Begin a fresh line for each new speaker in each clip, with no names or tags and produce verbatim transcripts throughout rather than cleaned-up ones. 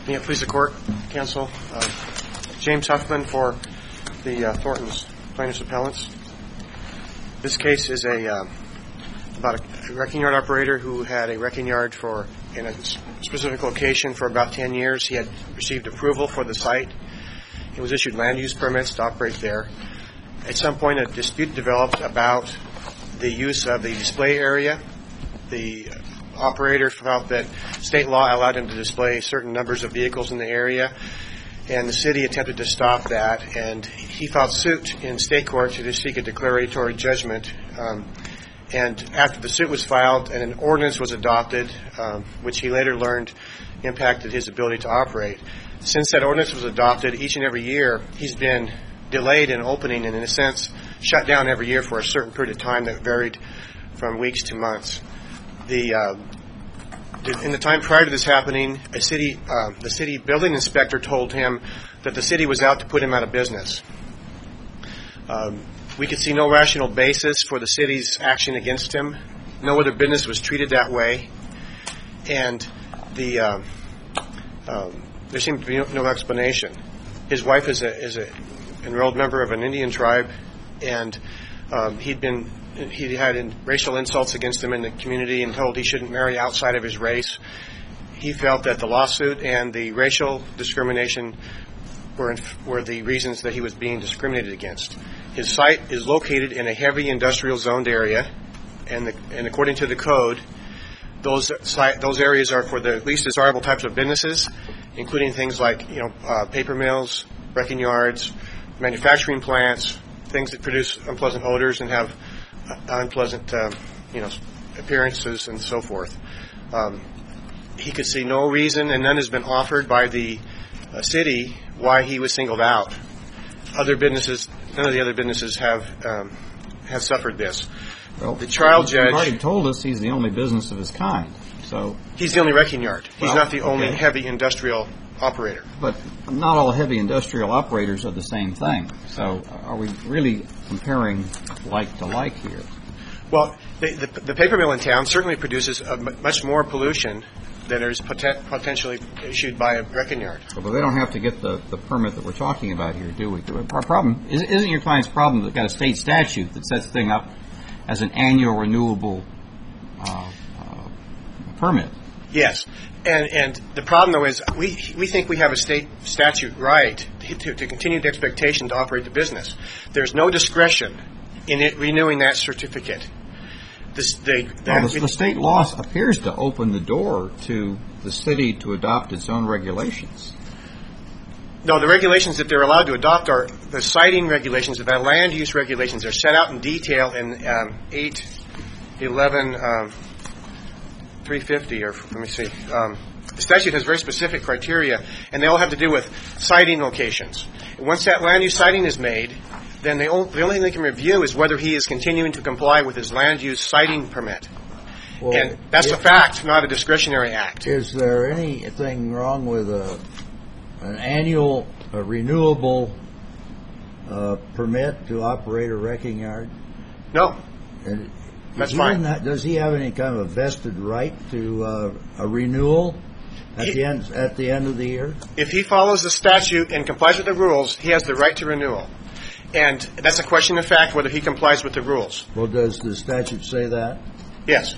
May it please the court, counsel. Uh, James Huffman for the uh, Thornton's plaintiffs' appellants. This case is a uh, about a wrecking yard operator who had a wrecking yard for in a specific location for about ten years. He had received approval for the site. He was issued land use permits to operate there. At some point, a dispute developed about the use of the display area. The operator felt that state law allowed him to display certain numbers of vehicles in the area, and the city attempted to stop that, and he filed suit in state court to seek a declaratory judgment. Um, and after the suit was filed, and an ordinance was adopted, um, which he later learned impacted his ability to operate. Since that ordinance was adopted, each and every year he's been delayed in opening and, in a sense, shut down every year for a certain period of time that varied from weeks to months. The uh, in the time prior to this happening, a city, uh, the city building inspector told him that the city was out to put him out of business. Um, we could see no rational basis for the city's action against him. No other business was treated that way, and the uh, um, there seemed to be no, no explanation. His wife is a is a enrolled member of an Indian tribe, and um, he'd been. He had in, racial insults against him in the community and told he shouldn't marry outside of his race. He felt that the lawsuit and the racial discrimination were, in, were the reasons that he was being discriminated against. His site is located in a heavy industrial zoned area, and, the, and according to the code, those site, those areas are for the least desirable types of businesses, including things like you know uh, paper mills, wrecking yards, manufacturing plants, things that produce unpleasant odors and have unpleasant, uh, you know, appearances and so forth. Um, he could see no reason, and none has been offered by the uh, city why he was singled out. Other businesses, none of the other businesses have um, have suffered this.
Well,
the trial judge
you've already told us he's the only business of his kind. So
he's the only wrecking yard. He's
well,
not the
okay.
only heavy industrial operator.
But not all heavy industrial operators are the same thing. So are we really comparing like to like here?
Well, the, the, the paper mill in town certainly produces a m- much more pollution than is poten- potentially issued by a wrecking yard.
But they don't have to get the, the permit that we're talking about here, do we? Our problem isn't your client's problem that got a state statute that sets the thing up as an annual renewable uh, uh, permit.
Yes, and and the problem though is we we think we have a state statute right to, to continue the expectation to operate the business. There's no discretion in it renewing that certificate. This, they,
well, the, the state law appears to open the door to the city to adopt its own regulations.
No, the regulations that they're allowed to adopt are the siting regulations, the land use regulations. They're set out in detail in um, eight eleven. Um, three fifty, or let me see. Um, the statute has very specific criteria, and they all have to do with siting locations. And once that land use siting is made, then the only, the only thing they can review is whether he is continuing to comply with his land use siting permit. Well, and that's a fact, not a discretionary act.
Is there anything wrong with a an annual, a renewable uh, permit to operate a wrecking yard?
No.
And
That's fine.
Not, does he have any kind of a vested right to uh, a renewal at he, the end at the end of the year?
If he follows the statute and complies with the rules, he has the right to renewal. And that's a question of fact whether he complies with the rules.
Well, does the statute say that?
Yes.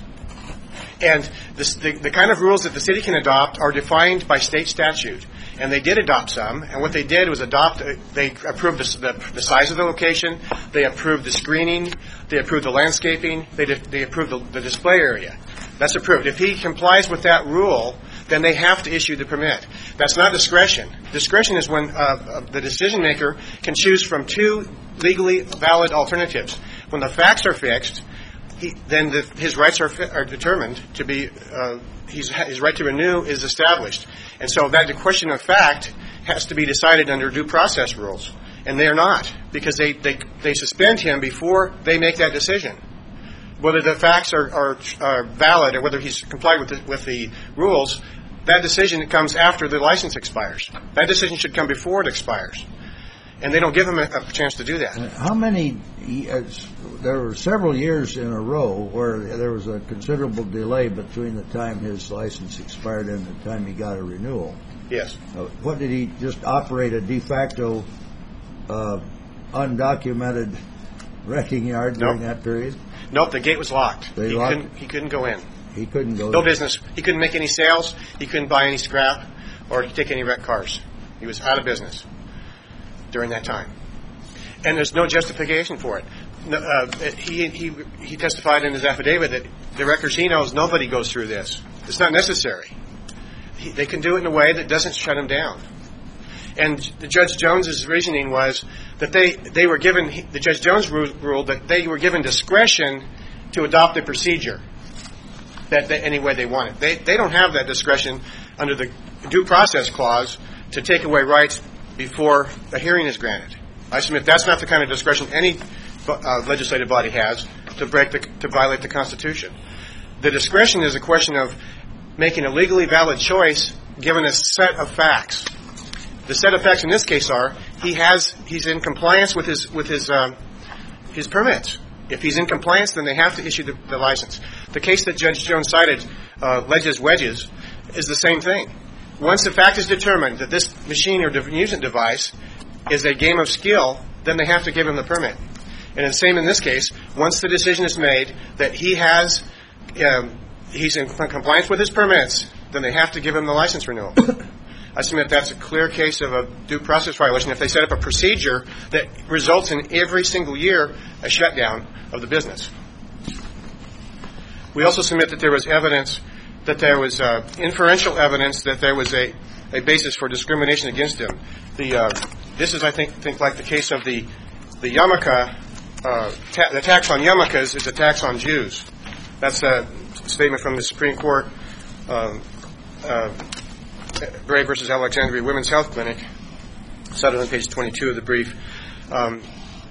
And this, the, the kind of rules that the city can adopt are defined by state statute. And they did adopt some. And what they did was adopt, uh, they approved the, the, the size of the location, they approved the screening, they approved the landscaping, they, did, they approved the, the display area. That's approved. If he complies with that rule, then they have to issue the permit. That's not discretion. Discretion is when uh, the decision maker can choose from two legally valid alternatives. When the facts are fixed, he, then the, his rights are, fi- are determined to be, uh, he's, his right to renew is established. And so that the question of fact has to be decided under due process rules. And they are not, because they, they, they suspend him before they make that decision. Whether the facts are, are, are valid or whether he's complied with the, with the rules, that decision comes after the license expires. That decision should come before it expires. And they don't give him a, a chance to do that.
How many, uh, there were several years in a row where there was a considerable delay between the time his license expired and the time he got a renewal.
Yes.
Uh, What, did he just operate a de facto, uh, undocumented wrecking yard during
Nope.
that period?
Nope, the gate was locked.
They
he
locked-
couldn't. He couldn't go in.
He couldn't go.
No business. He couldn't make any sales. He couldn't buy any scrap or take any wrecked cars. He was out of business during that time, and there's no justification for it. No, uh, he he he testified in his affidavit that the records he knows, nobody goes through this. It's not necessary. He, they can do it in a way that doesn't shut him down. And the Judge Jones's reasoning was that they they were given. The Judge Jones ru- ruled that they were given discretion to adopt a procedure that they, any way they wanted. They they don't have that discretion under the due process clause to take away rights before a hearing is granted. I submit that's not the kind of discretion any uh, legislative body has to break the, to violate the Constitution. The discretion is a question of making a legally valid choice given a set of facts. The set of facts in this case are he has he's in compliance with his with his um, his permits. If he's in compliance, then they have to issue the, the license. The case that Judge Jones cited, uh, Ledges Wedges, is the same thing. Once the fact is determined that this machine or amusement device is a game of skill, then they have to give him the permit. And the same in this case. Once the decision is made that he has, um, he's in compliance with his permits, then they have to give him the license renewal. I submit that's a clear case of a due process violation if they set up a procedure that results in every single year a shutdown of the business. We also submit that there was evidence, that there was uh, inferential evidence that there was a, a basis for discrimination against him. The uh, this is, I think, think like the case of the the yarmulke, uh, ta- the tax on yarmulkes is a tax on Jews. That's a statement from the Supreme Court. Um, uh, Gray versus Alexandria Women's Health Clinic, cited on page twenty-two of the brief. Um,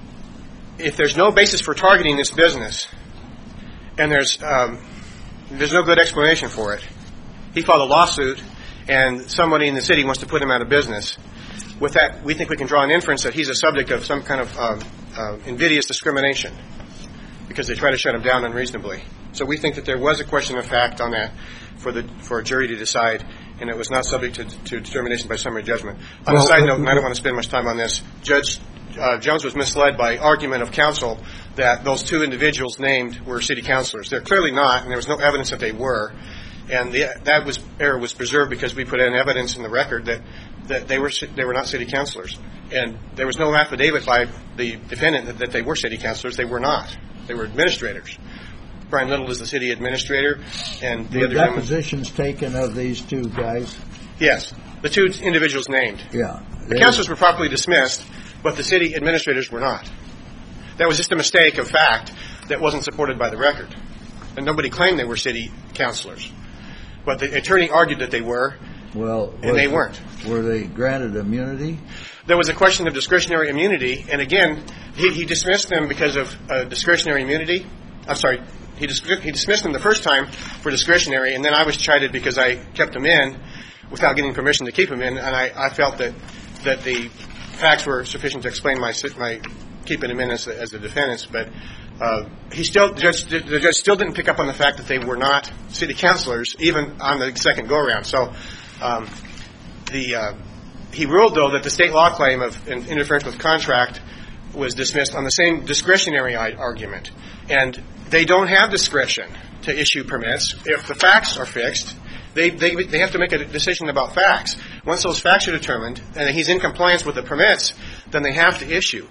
if there's no basis for targeting this business, and there's um, there's no good explanation for it, he filed a lawsuit, and somebody in the city wants to put him out of business. With that, we think we can draw an inference that he's a subject of some kind of um, uh, invidious discrimination because they try to shut him down unreasonably. So we think that there was a question of fact on that for the for a jury to decide, and it was not subject to, to determination by summary judgment. On
well,
a side note, and I don't want to spend much time on this, Judge uh, Jones was misled by argument of counsel that those two individuals named were city councilors. They're clearly not, and there was no evidence that they were. And the, that was error was preserved because we put in evidence in the record that, that they were they were not city councilors, and there was no affidavit by the defendant that, that they were city councilors. They were not. They were administrators. Brian Little is the city administrator, and the
Were
other gentleman-
depositions taken of these two guys?
Yes, the two individuals named.
Yeah.
The councilors were properly dismissed, but the city administrators were not. That was just a mistake of fact that wasn't supported by the record, and nobody claimed they were city councilors. But the attorney argued that they were,
Well,
and they
was-
weren't.
Were they granted immunity?
There was a question of discretionary immunity, and again, he, he dismissed them because of uh, discretionary immunity. I'm sorry, he, dis- he dismissed them the first time for discretionary, and then I was chided because I kept them in without getting permission to keep them in, and I, I felt that that the facts were sufficient to explain my my keeping them in as a, as a defendants. But uh, he still the judge, the judge still didn't pick up on the fact that they were not city councilors, even on the second go around. So um, the uh, he ruled though that the state law claim of in, interference with contract was dismissed on the same discretionary argument, and they don't have discretion to issue permits if the facts are fixed. They, they they have to make a decision about facts. Once those facts are determined and he's in compliance with the permits, then they have to issue.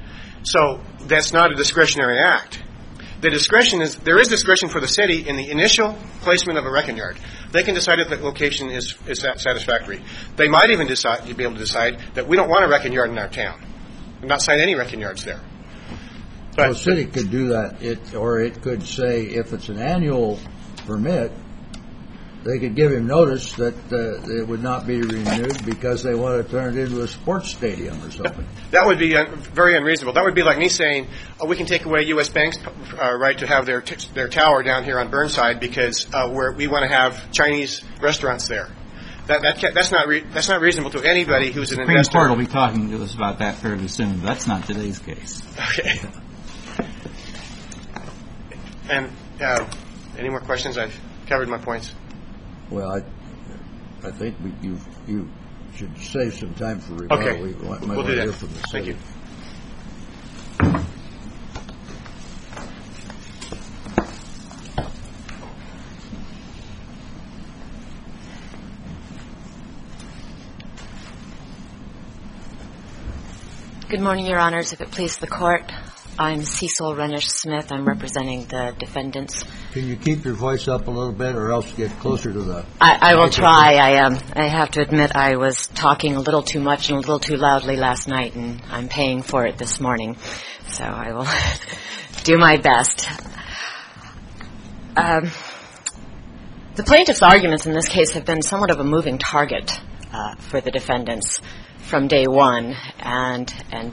So that's not a discretionary act. The discretion is there is discretion for the city in the initial placement of a wrecking yard. They can decide if the location is is satisfactory. They might even decide to be able to decide that we don't want a wrecking yard in our town, and not sign any wrecking yards there. But
Well, the city could do that, it, or it could say if it's an annual permit, they could give him notice that uh, it would not be renewed because they want to turn it into a sports stadium or something.
that would be un- very unreasonable. That would be like me saying, oh, we can take away U S Bank's uh, right to have their t- their tower down here on Burnside because uh, we're, we want to have Chinese restaurants there. That, that ca- that's not re- that's not reasonable to anybody who's an
Supreme
investor.
Court will be talking to us about that fairly soon. But that's not today's case.
Okay. And uh, any more questions? I've covered my points.
Well, I, I think we, you you should save some time for rebuttal.
Okay.
We want, might
We'll
want
do
to hear
that.
from the
Thank
city.
you.
Good morning, Your Honors. If it please the Court, I'm Cecil Renish-Smith. I'm representing the defendants.
Can you keep your voice up a little bit, or else get closer to the...
I, I will try. I um, I have to admit I was talking a little too much and a little too loudly last night, and I'm paying for it this morning. So I will do my best. Um, the plaintiff's arguments in this case have been somewhat of a moving target uh, for the defendants from day one, and and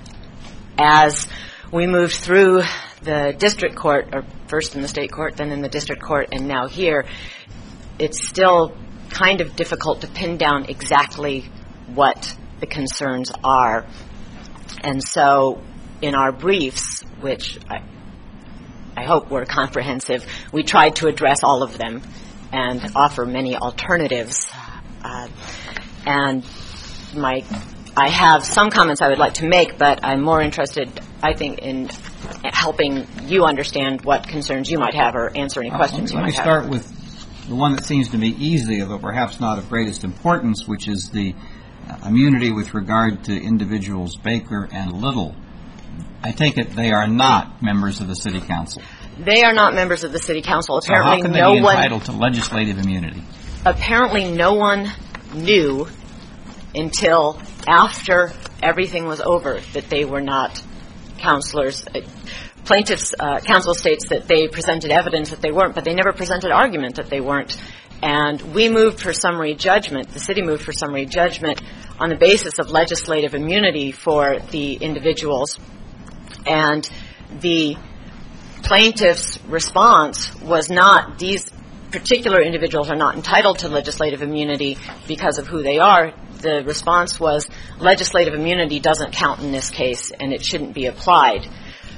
as we moved through the district court, or first in the state court, then in the district court, and now here, it's still kind of difficult to pin down exactly what the concerns are. And so in our briefs, which I, I hope were comprehensive, we tried to address all of them and offer many alternatives. Uh, and my, I have some comments I would like to make, but I'm more interested, I think, in helping you understand what concerns you might have or answer any questions
uh,
you might have.
Let me start with the one that seems to be easy, although perhaps not of greatest importance, which is the uh, immunity with regard to individuals Baker and Little. I take it they are not members of the city council.
They are not members of the city council. Apparently,
so how can they
no
be
one
entitled to legislative immunity?
Apparently, no one knew until after everything was over that they were not counselors. Plaintiffs' uh, counsel states that they presented evidence that they weren't, but they never presented argument that they weren't. And we moved for summary judgment. The city moved for summary judgment on the basis of legislative immunity for the individuals. And the plaintiff's response was not, these particular individuals are not entitled to legislative immunity because of who they are. The response was, legislative immunity doesn't count in this case, and it shouldn't be applied.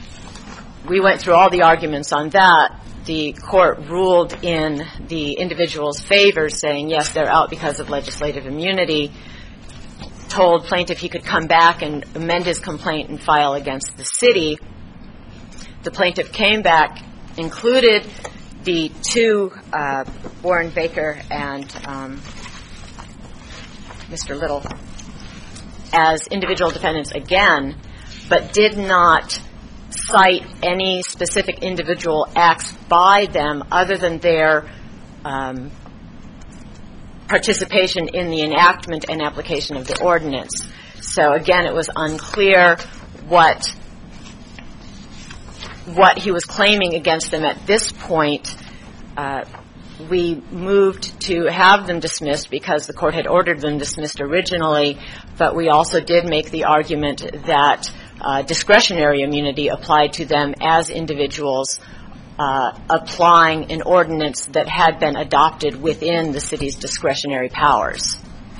We went through all the arguments on that. The court ruled in the individual's favor, saying, yes, they're out because of legislative immunity, told plaintiff he could come back and amend his complaint and file against the city. The plaintiff came back, included the two, uh, Warren Baker and um, Mister Little, as individual defendants again, but did not cite any specific individual acts by them other than their um, participation in the enactment and application of the ordinance. So again, it was unclear what what he was claiming against them at this point. Uh, we moved to have them dismissed because the court had ordered them dismissed originally, but we also did make the argument that uh, discretionary immunity applied to them as individuals uh, applying an ordinance that had been adopted within the city's discretionary powers.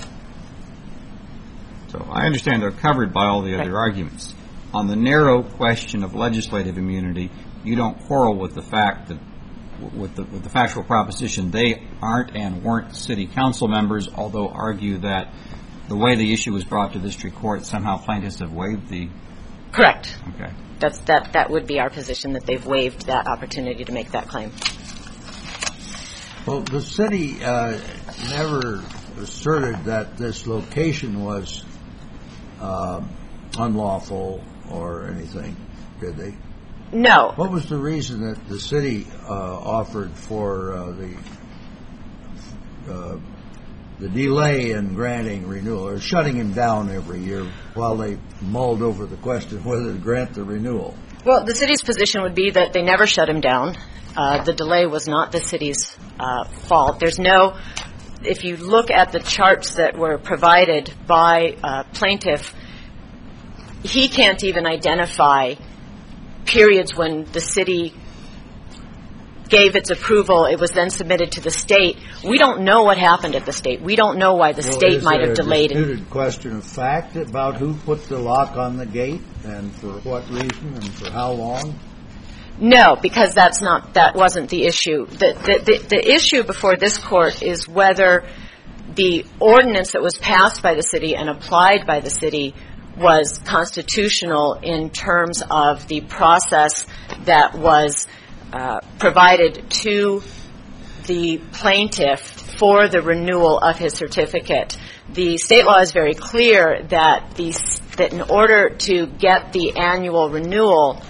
So I understand they're covered by all the other
Right.
arguments. On the narrow question of legislative immunity, you don't quarrel with the fact that, with the, with the factual proposition, they aren't and weren't city council members, although argue that the way the issue was brought to district court, somehow plaintiffs have waived the...
Correct.
Okay.
That's, that, that would be our position, that they've waived that opportunity to make that claim.
Well, the city uh, never asserted that this location was uh, unlawful or anything, did they?
No.
What was the reason that the city uh, offered for uh, the uh, the delay in granting renewal, or shutting him down every year while they mulled over the question whether to grant the renewal?
Well, the city's position would be that they never shut him down. Uh, the delay was not the city's uh, fault. There's no, if you look at the charts that were provided by uh, plaintiff, he can't even identify periods when the city gave its approval. It was then submitted to the state. We don't know what happened at the state. We don't know why the
Well,
state
is
might
there
have delayed
a
it.
disputed question of fact about who put the lock on the gate and for what reason and for how long?
No, because that's not, that wasn't the issue. The, the, the, the issue before this court is whether the ordinance that was passed by the city and applied by the city was constitutional in terms of the process that was uh, provided to the plaintiff for the renewal of his certificate. The state law is very clear that the that in order to get the annual renewal,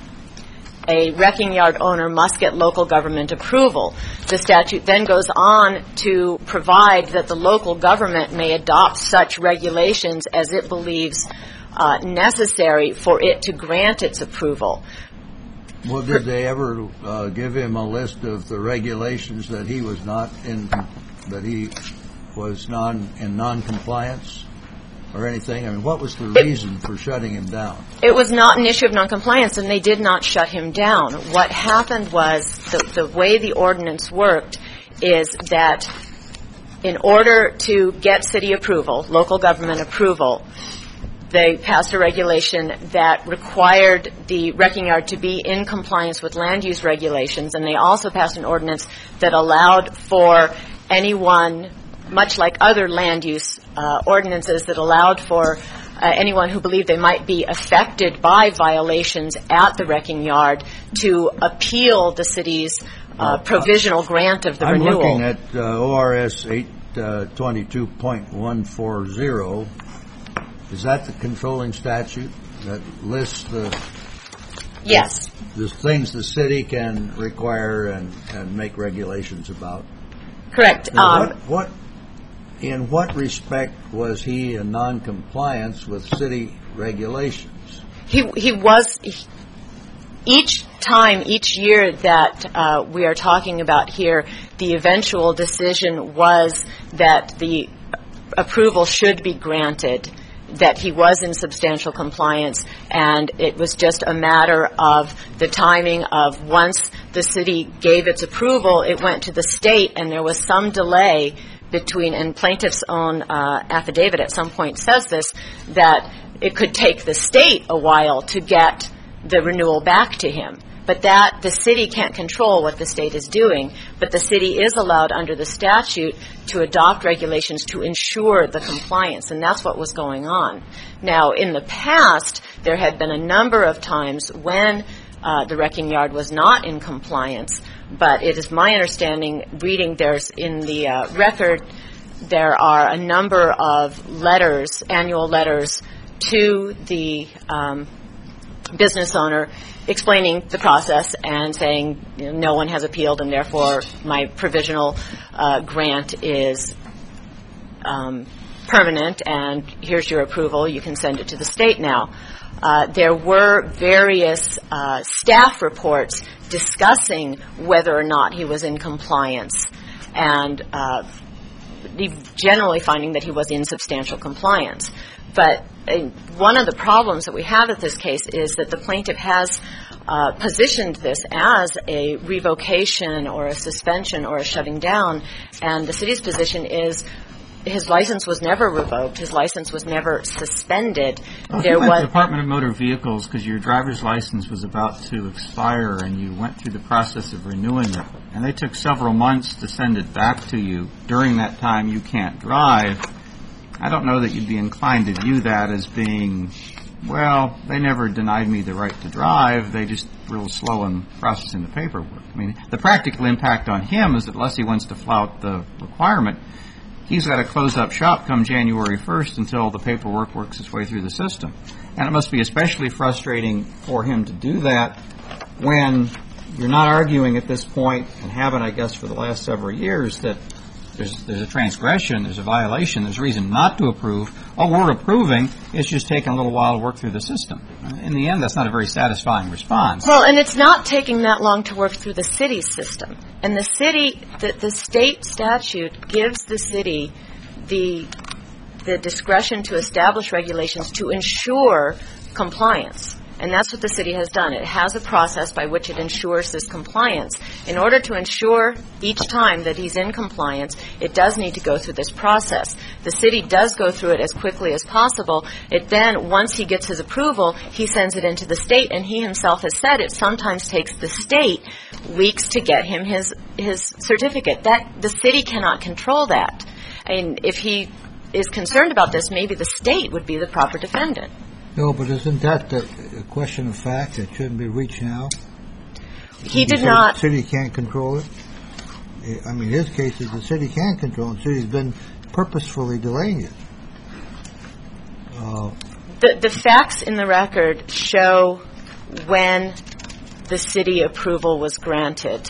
a wrecking yard owner must get local government approval. The statute then goes on to provide that the local government may adopt such regulations as it believes uh, necessary for it to grant its approval.
Well, did they ever uh, give him a list of the regulations that he was not in, that he was non in non-compliance or anything? I mean, what was the reason for shutting him down?
It was not an issue of noncompliance, and they did not shut him down. What happened was the, the way the ordinance worked is that in order to get city approval, local government approval, they passed a regulation that required the wrecking yard to be in compliance with land use regulations, and they also passed an ordinance that allowed for anyone, much like other land use uh, ordinances, that allowed for uh, anyone who believed they might be affected by violations at the wrecking yard to appeal the city's uh, provisional grant of the
I'm
renewal.
I'm looking at uh, O R S eight twenty-two point one forty. Is that the controlling statute that lists the
Yes.
the things the city can require and, and make regulations about?
Correct.
Now,
Um,
what, what in what respect was he in non-compliance with city regulations?
He he was he, each time, each year that uh, we are talking about here, the eventual decision was that the approval should be granted, that he was in substantial compliance, and it was just a matter of the timing of once the city gave its approval, it went to the state, and there was some delay between, and plaintiff's own uh, affidavit at some point says this, that it could take the state a while to get the renewal back to him. But that the city can't control what the state is doing, but the city is allowed under the statute to adopt regulations to ensure the compliance, and that's what was going on. Now, in the past, there had been a number of times when uh, the wrecking yard was not in compliance, but it is my understanding, reading there's in the uh, record, there are a number of letters, annual letters, to the um, business owner explaining the process and saying, you know, no one has appealed and therefore my provisional uh, grant is um, permanent and here's your approval, you can send it to the state now. Uh, there were various uh, staff reports discussing whether or not he was in compliance, and uh, generally finding that he was in substantial compliance. But uh, one of the problems that we have with this case is that the plaintiff has uh, positioned this as a revocation or a suspension or a shutting down, and the city's position is his license was never revoked. His license was never suspended.
Well,
there
you went
was
to the Department of Motor Vehicles because your driver's license was about to expire, and you went through the process of renewing it, and they took several months to send it back to you. During that time, you can't drive. I don't know that you'd be inclined to view that as being, well, they never denied me the right to drive. They just were real slow in processing the paperwork. I mean, the practical impact on him is that unless he wants to flout the requirement, he's got to close up shop come January first until the paperwork works its way through the system. And it must be especially frustrating for him to do that when you're not arguing at this point, and haven't, I guess, for the last several years, that there's, there's a transgression, there's a violation, there's reason not to approve. Oh, we're approving. It's just taking a little while to work through the system. In the end, that's not a very satisfying response.
Well, and it's not taking that long to work through the city's system. And the city, the, the state statute gives the city the the discretion to establish regulations to ensure compliance. And that's what the city has done. It has a process by which it ensures this compliance. In order to ensure each time that he's in compliance, it does need to go through this process. The city does go through it as quickly as possible. It then, once he gets his approval, he sends it into the state, and he himself has said it sometimes takes the state weeks to get him his his certificate. That the city cannot control that. And if he is concerned about this, maybe the state would be the proper defendant.
No, but isn't that the, a question of fact that shouldn't be reached now?
He
The
did
city,
not.
The city can't control it. I mean, his case is the city can control it. The city's been purposefully delaying it. Uh,
The, the facts in the record show when the city approval was granted.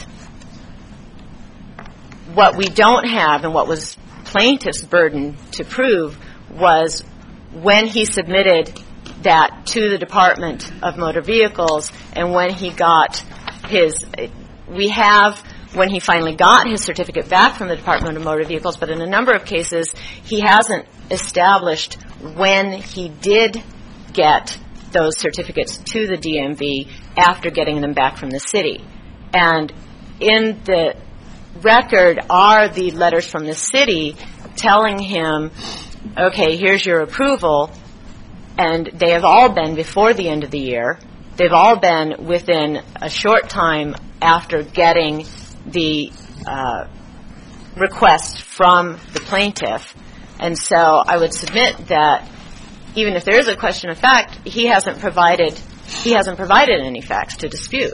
What we don't have, and what was plaintiff's burden to prove, was when he submitted that to the Department of Motor Vehicles and when he got his, we have when he finally got his certificate back from the Department of Motor Vehicles, but in a number of cases he hasn't established when he did get those certificates to the D M V after getting them back from the city. And in the record are the letters from the city telling him, okay, here's your approval, and they have all been before the end of the year. They've all been within a short time after getting the uh, request from the plaintiff. And so I would submit that even if there is a question of fact, he hasn't provided he hasn't provided any facts to dispute.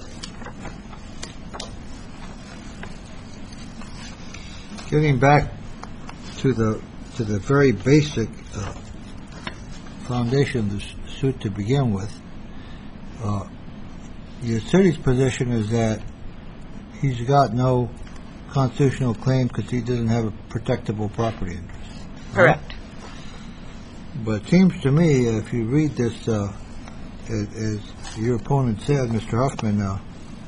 Getting back to the to the very basic uh, foundation of the suit to begin with, uh, your city's position is that he's got no constitutional claim because he doesn't have a protectable property interest.
Correct.
Right? But it seems to me, if you read this, uh, as, as your opponent said, Mister Huffman, uh,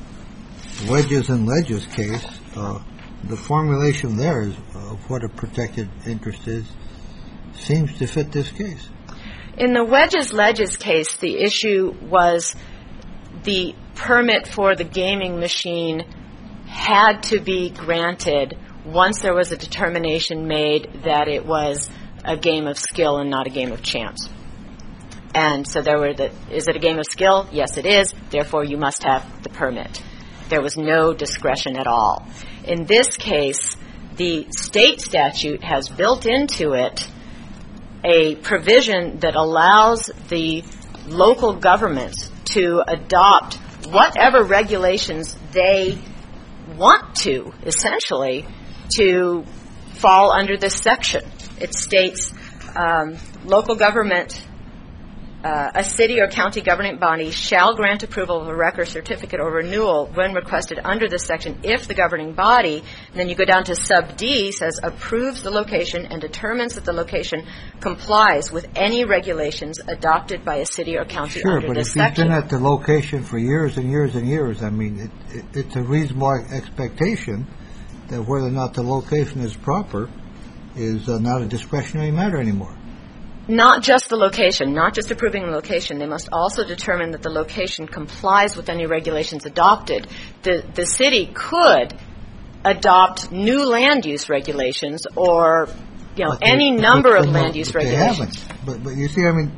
Wedges and Ledges case, uh, the formulation there is of what a protected interest is seems to fit this case.
In the Wedges-Ledges case, the issue was the permit for the gaming machine had to be granted once there was a determination made that it was a game of skill and not a game of chance. And so there were the, is it a game of skill? Yes, it is. Therefore, you must have the permit. There was no discretion at all. In this case, the state statute has built into it a provision that allows the local governments to adopt whatever regulations they want to, essentially, to fall under this section. It states um, local government, uh, a city or county governing body shall grant approval of a record, certificate, or renewal when requested under this section if the governing body, and then you go down to sub D, says approves the location and determines that the location complies with any regulations adopted by a city or county
sure,
under this
section. Sure, but if he's been
section.
at the location for years and years and years, I mean, it, it, it's a reasonable expectation that whether or not the location is proper is uh, not a discretionary matter anymore.
Not just the location, not just approving the location. They must also determine that the location complies with any regulations adopted. The the city could adopt new land use regulations or, you know,
But
any
they,
number
but
of
no,
land use
but
regulations.
They haven't. But, but you see, I mean,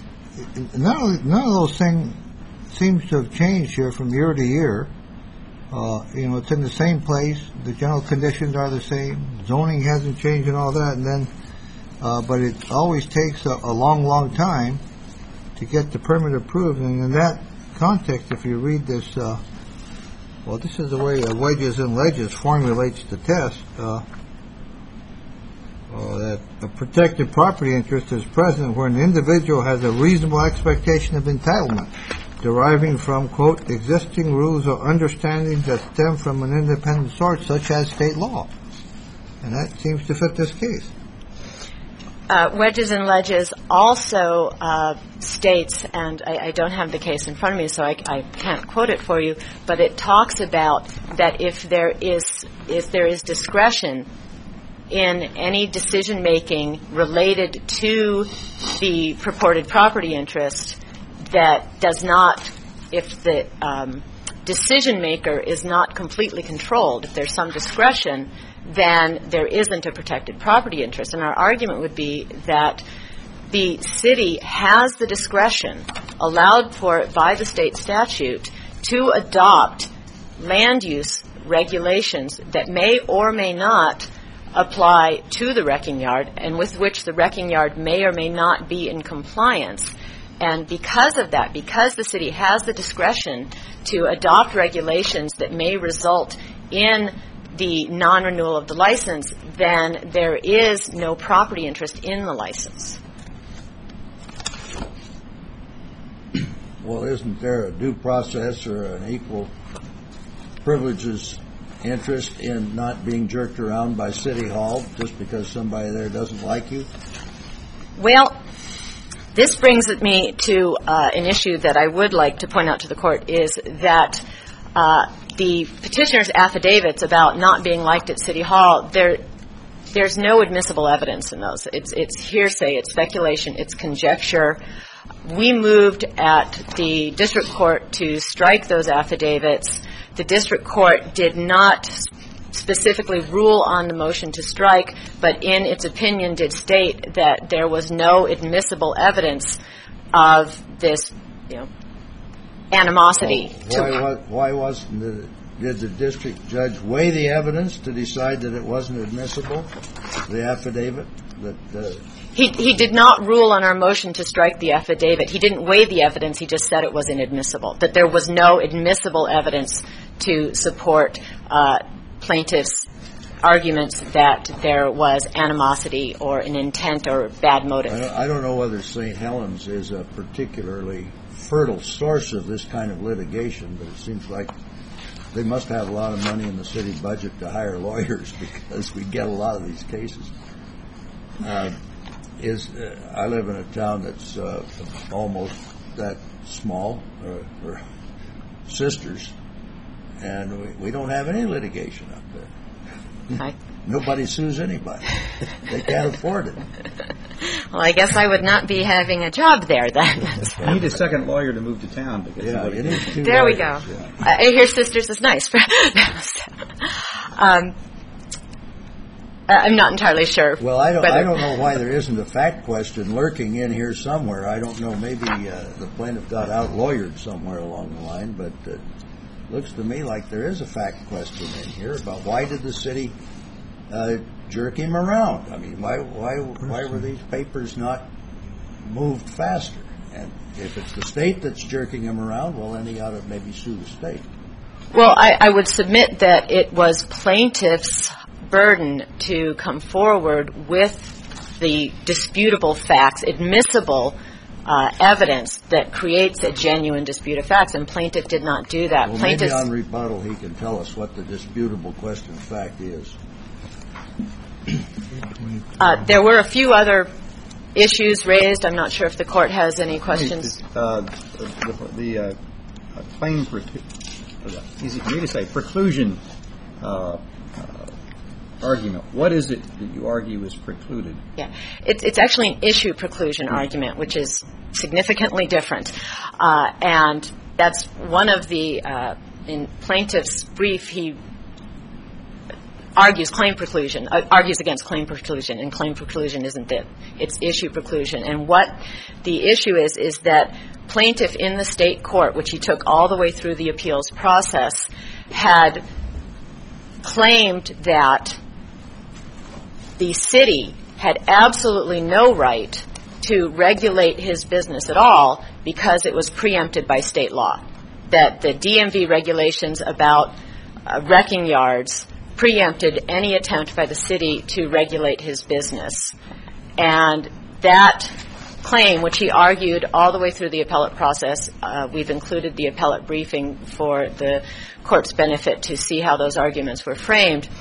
none of, none of those things seems to have changed here from year to year. Uh, you know, it's in the same place. The general conditions are the same. Zoning hasn't changed and all that. And then, uh, but it always takes a, a long, long time to get the permit approved. And in that context, if you read this, uh, well, this is the way uh, Wedges and Ledges formulates the test. Uh, uh, that a protected property interest is present where an individual has a reasonable expectation of entitlement, deriving from, quote, existing rules or understandings that stem from an independent source, such as state law. And that seems to fit this case.
Uh, Wedges and Ledges also uh, states, and I, I don't have the case in front of me, so I, I can't quote it for you, but it talks about that if there is if there is discretion in any decision making related to the purported property interest, that does not, if the um, decision maker is not completely controlled, if there's some discretion, then there isn't a protected property interest. And our argument would be that the city has the discretion allowed for it by the state statute to adopt land use regulations that may or may not apply to the wrecking yard and with which the wrecking yard may or may not be in compliance. And because of that, because the city has the discretion to adopt regulations that may result in the non-renewal of the license, then there is no property interest in the license.
Well, isn't there a due process or an equal privileges interest in not being jerked around by City Hall just because somebody there doesn't like you?
Well, this brings me to uh, an issue that I would like to point out to the court is that uh, the petitioner's affidavits about not being liked at City Hall, there, there's no admissible evidence in those. It's, it's hearsay, it's speculation, it's conjecture. We moved at the district court to strike those affidavits. The district court did not specifically rule on the motion to strike, but in its opinion did state that there was no admissible evidence of this, you know, animosity.
Oh, why, was, why wasn't the, did the district judge weigh the evidence to decide that it wasn't admissible, the affidavit? That uh,
he he did not rule on our motion to strike the affidavit. He didn't weigh the evidence. He just said it was inadmissible, that there was no admissible evidence to support uh, plaintiff's arguments that there was animosity or an intent or bad motive.
I don't, I don't know whether Saint Helens is a particularly fertile source of this kind of litigation, but it seems like they must have a lot of money in the city budget to hire lawyers because we get a lot of these cases. Uh, is uh, I live in a town that's uh, almost that small, or, or sisters, and we, we don't have any litigation up there.
Hi.
Nobody sues anybody. They can't afford it.
Well, I guess I would not be having a job there then.
You need a second lawyer to move to town. Because
Yeah, you need two
there we
lawyers,
go.
yeah.
Uh, I hear sisters is nice. um, I'm not entirely sure.
Well, I don't.
whether-
I don't know why there isn't a fact question lurking in here somewhere. I don't know. Maybe uh, the plaintiff got out lawyered somewhere along the line, but it looks to me like there is a fact question in here about why did the city uh, jerk him around? I mean, why why why were these papers not moved faster? And if it's the state that's jerking him around, well, then he ought to maybe sue the state.
Well, I, I would submit that it was plaintiff's burden to come forward with the disputable facts, admissible uh, evidence that creates a genuine dispute of facts, and plaintiff did not do that.
Well, maybe on rebuttal he can tell us what the disputable question of fact is.
Uh, there were a few other issues raised. I'm not sure if the court has any questions.
Uh, the the uh, claim for easy for me to say preclusion uh, uh, argument. What is it that you argue is precluded?
Yeah, it's it's actually an issue preclusion argument, which is significantly different, uh, and that's one of the uh, in plaintiff's brief he argues claim preclusion, uh, argues against claim preclusion, and claim preclusion isn't it. It's issue preclusion. And what the issue is, is that plaintiff in the state court, which he took all the way through the appeals process, had claimed that the city had absolutely no right to regulate his business at all because it was preempted by state law, that the D M V regulations about uh, wrecking yards preempted any attempt by the city to regulate his business. And that claim, which he argued all the way through the appellate process, uh, we've included the appellate briefing for the court's benefit to see how those arguments were framed,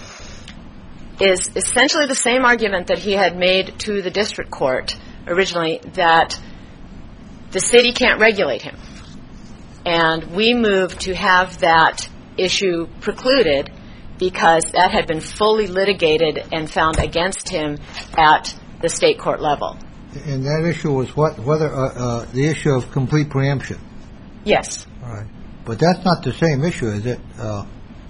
is essentially the same argument that he had made to the district court originally, that the city can't regulate him. And we moved to have that issue precluded because that had been fully litigated and found against him at the state court level.
And that issue was what? Whether uh, uh, the issue of complete preemption.
Yes.
All right. But that's not the same issue, is it? Uh,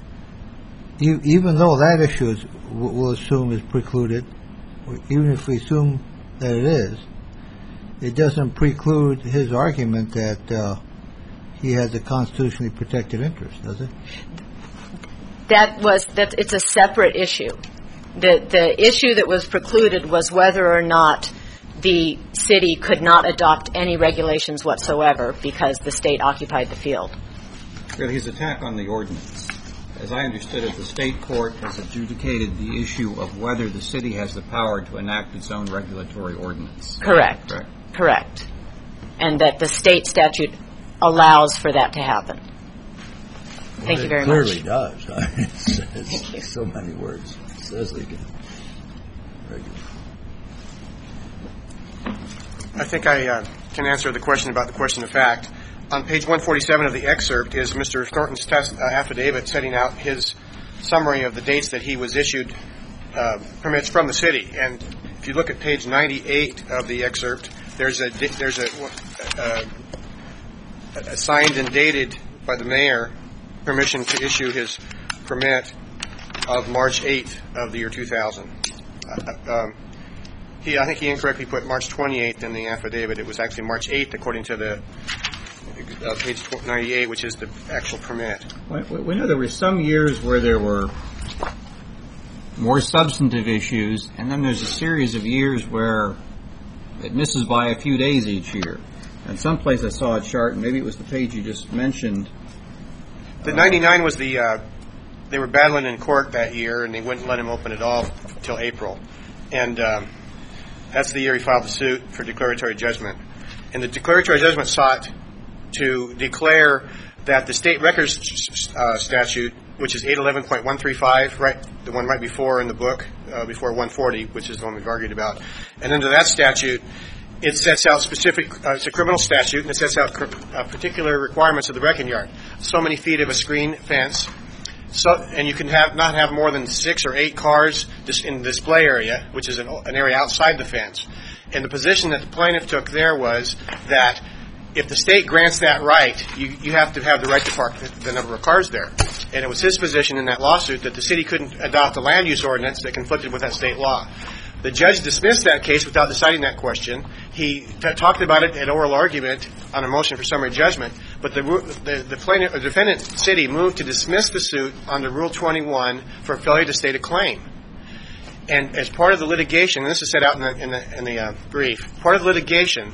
you, even though that issue is, we'll assume is precluded, even if we assume that it is, it doesn't preclude his argument that uh, he has a constitutionally protected interest, does it?
That was that. It's a separate issue. The, the issue that was precluded was whether or not the city could not adopt any regulations whatsoever because the state occupied the field.
Well, his attack on the ordinance. As I understood it, the state court has adjudicated the issue of whether the city has the power to enact its own regulatory ordinance.
Correct.
Correct.
Correct. And that the state statute allows for that to happen. Thank
Well,
you very
it clearly
much.
does. I mean, it's, it's so many words. It says they can regulate.
I think I uh, can answer the question about the question of fact. On page one forty-seven of the excerpt is Mister Thornton's test, uh, affidavit setting out his summary of the dates that he was issued uh, permits from the city. And if you look at page ninety-eight of the excerpt, there's a there's a, uh, a signed and dated by the mayor permission to issue his permit of March eighth of the year two thousand. Uh, um, he, I think he incorrectly put March twenty-eighth in the affidavit. It was actually March eighth, according to the uh, page ninety-eight, which is the actual permit.
We, we know there were some years where there were more substantive issues, and then there's a series of years where it misses by a few days each year. And someplace I saw a chart, and maybe it was the page you just mentioned.
The ninety-nine was the, uh, they were battling in court that year, and they wouldn't let him open it all until April. And um, that's the year he filed the suit for declaratory judgment. And the declaratory judgment sought to declare that the state records uh, statute, which is eight eleven point one three five, right, the one right before in the book, uh, before one forty, which is the one we've argued about. And under that statute, it sets out specific, uh, it's a criminal statute, and it sets out cr- uh, particular requirements of the wrecking yard. So many feet of a screen fence, so, and you can have not have more than six or eight cars dis- in the display area, which is an, an area outside the fence. And the position that the plaintiff took there was that if the state grants that right, you, you have to have the right to park the, the number of cars there. And it was his position in that lawsuit that the city couldn't adopt a land use ordinance that conflicted with that state law. The judge dismissed that case without deciding that question. He t- talked about it at oral argument on a motion for summary judgment, but the the, the plaintiff, the defendant city moved to dismiss the suit under Rule twenty-one for failure to state a claim. And as part of the litigation, and this is set out in the in the, in the uh, brief, part of the litigation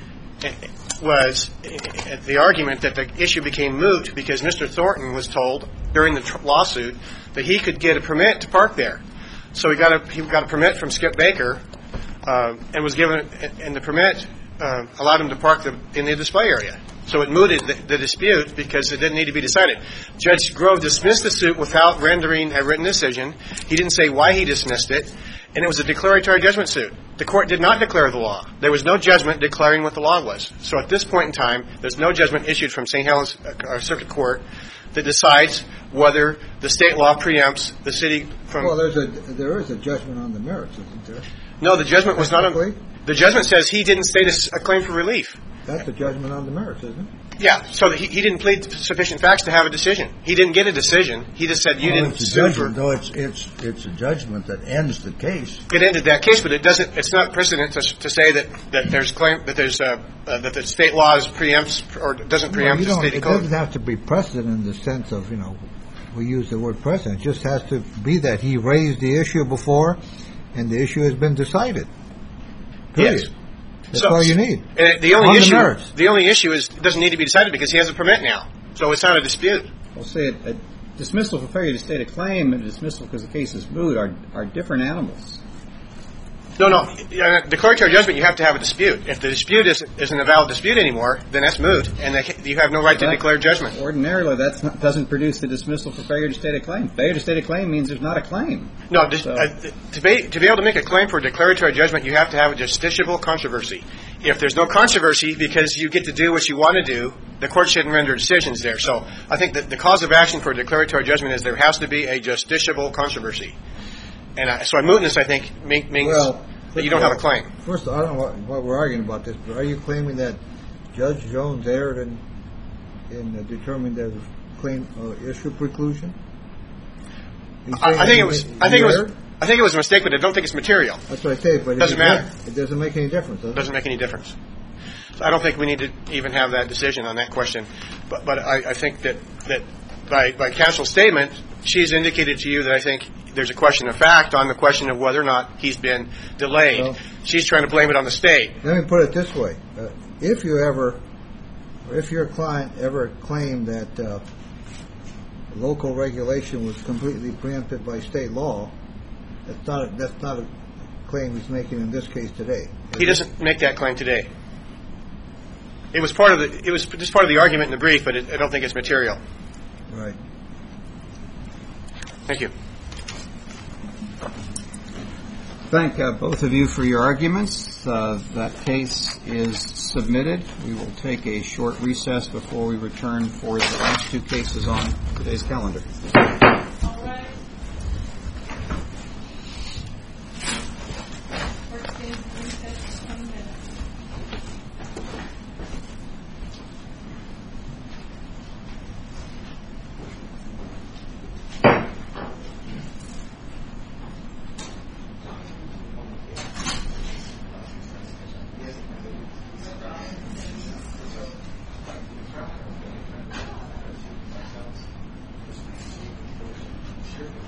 was the argument that the issue became moot because Mister Thornton was told during the tr- lawsuit that he could get a permit to park there. So he got a he got a permit from Skip Baker, uh, and was given, and the permit uh, allowed him to park the, in the display area. So it mooted the, the dispute because it didn't need to be decided. Judge Grove dismissed the suit without rendering a written decision. He didn't say why he dismissed it, and it was a declaratory judgment suit. The court did not declare the law. There was no judgment declaring what the law was. So at this point in time, there's no judgment issued from Saint Helens uh, Circuit Court that decides whether the state law preempts the city from.
Well, there's a there is a judgment on the merits, isn't there?
No, the judgment was not on.
Technically?
The judgment says he didn't state a, a claim for relief.
That's a judgment on the merits, isn't it?
Yeah, so he, he didn't plead sufficient facts to have a decision. He didn't get a decision. He just said you
Well,
didn't
it's a
sue
judgment,
for.
though it's it's it's a judgment that ends the case.
It ended that case, but it doesn't. It's not precedent to, to say that, that there's claim that there's uh, uh, that the state law is preempts or doesn't
Well,
preempt
you
the
don't,
state
it
code.
doesn't have to be precedent in the sense of, you know, we use the word precedent. It just has to be that he raised the issue before and the issue has been decided. Period.
Yes.
That's
So-
all you need.
And the only
On the
issue,
merits.
the only issue is it doesn't need to be decided because he has a permit now, so it's not a dispute.
I'll say it, a dismissal for failure to state a claim and a dismissal because the case is moot are are different animals.
No, no. Uh, declaratory judgment, you have to have a dispute. If the dispute is, isn't a valid dispute anymore, then that's moot, and they, ca- you have no right to
But
declare judgment.
Ordinarily, that doesn't produce the dismissal for failure to state a claim. Failure to state a claim means there's not a claim.
No, dis-
So-
uh, to be to be able to make a claim for declaratory judgment, you have to have a justiciable controversy. If there's no controversy because you get to do what you want to do, the court shouldn't render decisions there. So I think that the cause of action for declaratory judgment is there has to be a justiciable controversy. And I, so mootness, I think, mean- means
Well,
that you don't have a claim.
First, I don't know what, what we're arguing about this, but are you claiming that Judge Jones erred in in uh, determining there's a claim uh, issue preclusion? He's saying
I, I think
he
it was.
ma-
I
he
think it was.
erred?
I think it was a mistake, but I don't think it's material.
That's what I say, but
Doesn't
it,
matter.
It doesn't make any difference, does
It
it?
doesn't make any difference. So I don't think we need to even have that decision on that question. But, but I, I think that, that by, by counsel's statement, she's indicated to you that I think there's a question of fact on the question of whether or not he's been delayed.
Well-
She's trying to blame it on the state.
Let me put it this way. Uh, if you ever, if your client ever claimed that uh, local regulation was completely preempted by state law, that's not a, that's not a claim he's making in this case today.
He doesn't make that claim today. It was part of the it was just part of the argument in the brief, but it, I don't think it's material.
Right.
Thank you.
Thank uh, both of you for your arguments. Uh, that case is submitted. We will take a short recess before we return for the last two cases on today's calendar.
All right. First day of recess is twenty minutes.
Sure.